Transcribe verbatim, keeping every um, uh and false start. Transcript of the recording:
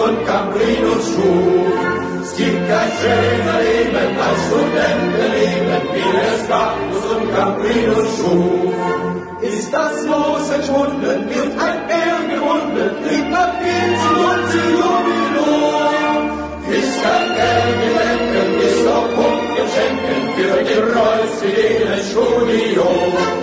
und Cambrinus schuf. Es gibt kein schöner Leben als Studentenleben, wie es Bacchus und Cambrinus schuf. Ist das Los entschwunden, wird ein Bär gewunden, kriegt Papier zu und zu Jubiläum. Ist kein Geld gedenken, ist doch Punkt geschenken für die Kreuzfidelen Studium.